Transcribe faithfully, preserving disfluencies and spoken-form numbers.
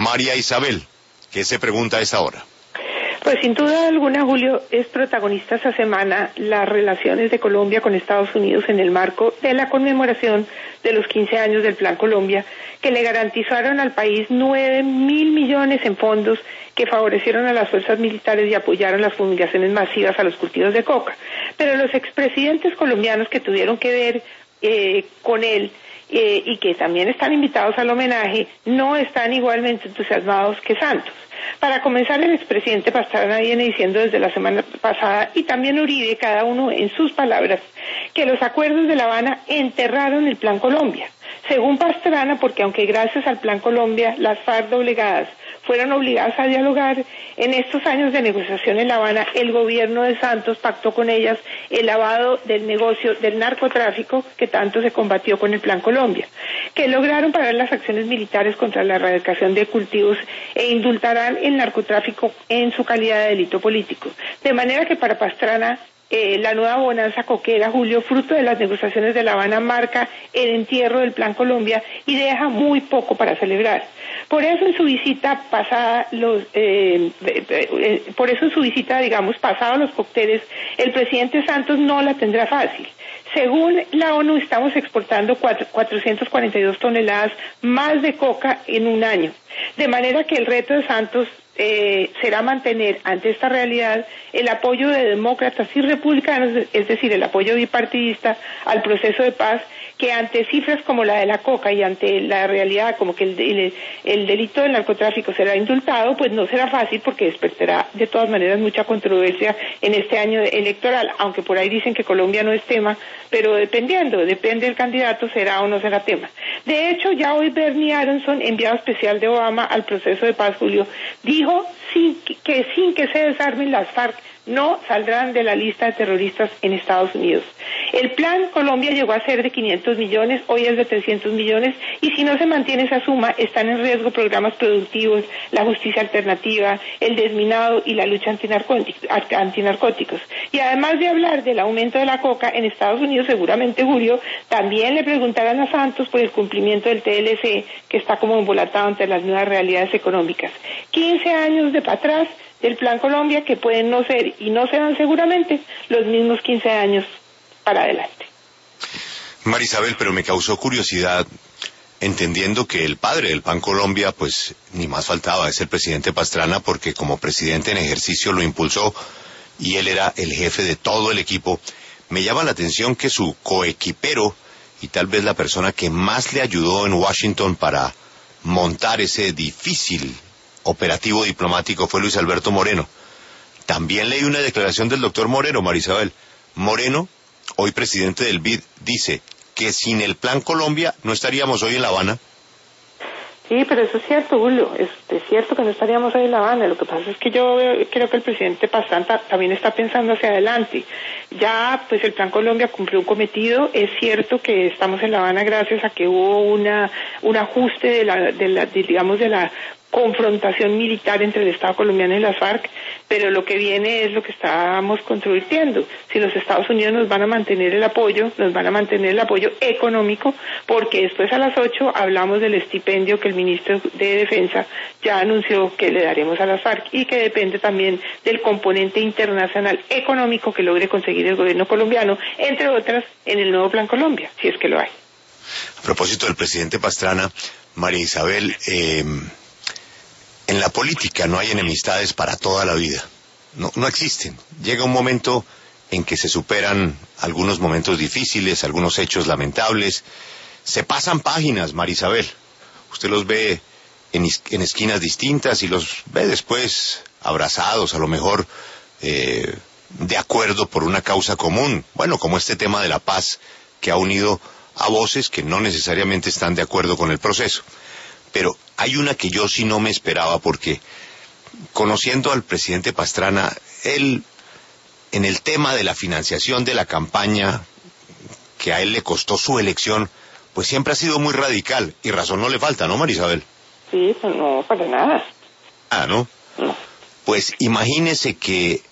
María Isabel, ¿qué se pregunta a esta hora? Pues sin duda alguna, Julio, es protagonista esta semana las relaciones de Colombia con Estados Unidos en el marco de la conmemoración de los quince años del Plan Colombia, que le garantizaron al país nueve mil millones en fondos que favorecieron a las fuerzas militares y apoyaron las fumigaciones masivas a los cultivos de coca. Pero los expresidentes colombianos que tuvieron que ver eh, con él, eh, y que también están invitados al homenaje, no están igualmente entusiasmados que Santos. Para comenzar, el expresidente Pastrana viene diciendo desde la semana pasada, y también Uribe, cada uno en sus palabras, que los acuerdos de La Habana enterraron el Plan Colombia. Según Pastrana, porque aunque gracias al Plan Colombia las FARC doblegadas fueron obligadas a dialogar, en estos años de negociación en La Habana, el gobierno de Santos pactó con ellas el lavado del negocio del narcotráfico que tanto se combatió con el Plan Colombia, que lograron parar las acciones militares contra la erradicación de cultivos e indultarán el narcotráfico en su calidad de delito político. De manera que para Pastrana, Eh, la nueva bonanza coquera, Julio, fruto de las negociaciones de La Habana, marca el entierro del Plan Colombia y deja muy poco para celebrar. Por eso en su visita pasada, los, eh, eh, eh, por eso en su visita, digamos, pasado los cócteles, el presidente Santos no la tendrá fácil. Según la ONU, estamos exportando cuatrocientas cuarenta y dos toneladas más de coca en un año. De manera que el reto de Santos eh, será mantener ante esta realidad el apoyo de demócratas y republicanos, es decir, el apoyo bipartidista al proceso de paz, que ante cifras como la de la coca y ante la realidad como que el, el, el delito del narcotráfico será indultado, pues no será fácil, porque despertará de todas maneras mucha controversia en este año electoral, aunque por ahí dicen que Colombia no es tema, pero dependiendo, depende del candidato, será o no será tema. De hecho, ya hoy Bernie Aronson, enviado especial de Obama al proceso de paz, Julio, dijo sin, que sin que se desarmen las FARC no saldrán de la lista de terroristas en Estados Unidos. El Plan Colombia llegó a ser de quinientos millones, hoy es de trescientos millones, y si no se mantiene esa suma, están en riesgo programas productivos, la justicia alternativa, el desminado y la lucha antinarcóticos. Y además de hablar del aumento de la coca en Estados Unidos, seguramente, Julio, también le preguntarán a Santos por el cumplimiento del T L C, que está como embolatado ante las nuevas realidades económicas. quince años de para atrás del Plan Colombia, que pueden no ser y no serán seguramente los mismos quince años para adelante. María Isabel, pero me causó curiosidad, entendiendo que el padre del Plan Colombia, pues ni más faltaba, es el presidente Pastrana, porque como presidente en ejercicio lo impulsó y él era el jefe de todo el equipo. Me llama la atención que su coequipero y tal vez la persona que más le ayudó en Washington para montar ese difícil operativo diplomático fue Luis Alberto Moreno. También leí una declaración del doctor Moreno, María Isabel. Moreno, hoy presidente del B I D, dice que sin el Plan Colombia no estaríamos hoy en La Habana. Sí, pero eso es cierto, Julio, es, es cierto que no estaríamos hoy en La Habana. Lo que pasa es que yo veo, creo que el presidente Pastrana también está pensando hacia adelante. Ya, pues el Plan Colombia cumplió un cometido. Es cierto que estamos en La Habana gracias a que hubo una un ajuste de la, de la de, digamos, de la confrontación militar entre el Estado colombiano y las FARC, pero lo que viene es lo que estamos controvirtiendo. Si los Estados Unidos nos van a mantener el apoyo, nos van a mantener el apoyo económico, porque después a las ocho hablamos del estipendio que el ministro de Defensa ya anunció que le daremos a las FARC y que depende también del componente internacional económico que logre conseguir el gobierno colombiano, entre otras, en el nuevo Plan Colombia, si es que lo hay. A propósito del presidente Pastrana, María Isabel, eh... en la política no hay enemistades para toda la vida. No, no existen. Llega un momento en que se superan algunos momentos difíciles, algunos hechos lamentables. Se pasan páginas, María Isabel. Usted los ve en, en esquinas distintas y los ve después abrazados, a lo mejor eh, de acuerdo por una causa común. Bueno, como este tema de la paz que ha unido a voces que no necesariamente están de acuerdo con el proceso. Pero hay una que yo sí no me esperaba, porque conociendo al presidente Pastrana, él en el tema de la financiación de la campaña, que a él le costó su elección, pues siempre ha sido muy radical, y razón no le falta, ¿no, María Isabel? Sí, no, para nada. Ah, ¿no? No. Pues imagínese que